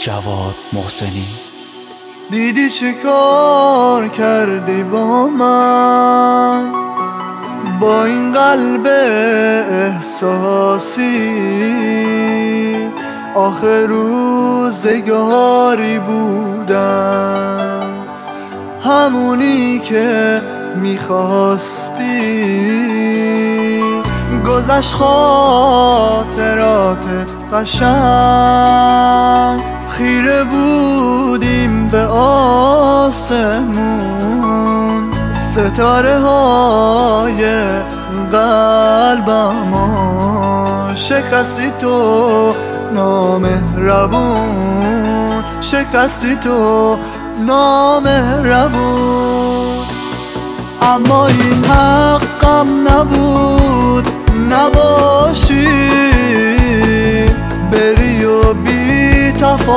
جواد محسنی. دیدی چه کار کردی با من، با این قلب احساسی. آخر روزگاری بودم، همونی که میخواستی. گذشت خاطراتت قشنگ، خیره بودیم به آسمون. ستاره های قلبمو شکستی تو نامهربون، شکستی تو نامهربون. اما این حقم نبود نباشی، بری و بی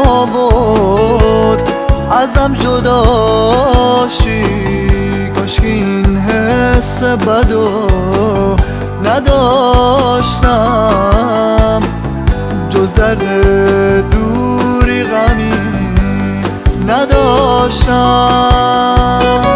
تفاوت ازم جداشی. کاش این حس بدو نداشتم، جز در دوری غمی نداشتم.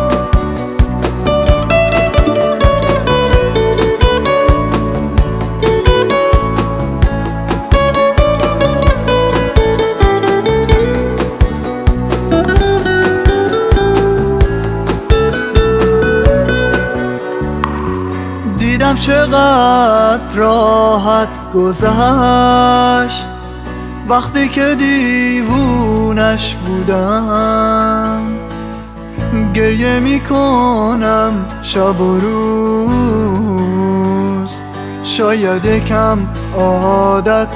دیدم چقدر راحت گذشت وقتی که دیوونش بودم. گریه میکنم شب و روز، شاید یکم عادت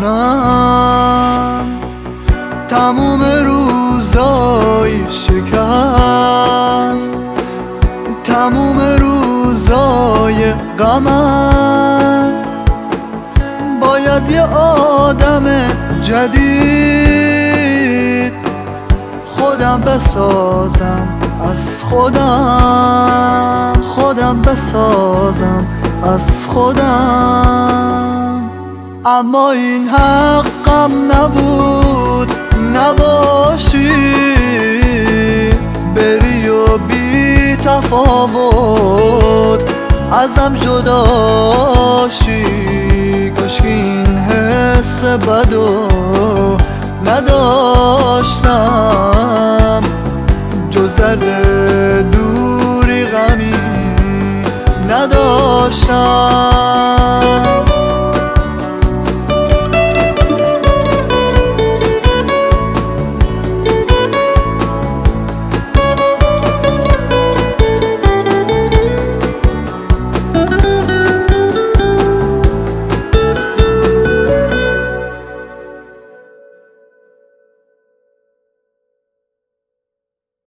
کنم. تموم روزای شکست، تموم روزای غمم، باید یه آدم جدید خودم بسازم از خودم، خودم بسازم از خودم. اما این حقم نبود نباشی، بری و بی تفاوت ازم جداشی. کاش این حس بدو نداشتم، جز در دوری غمی نداشتم.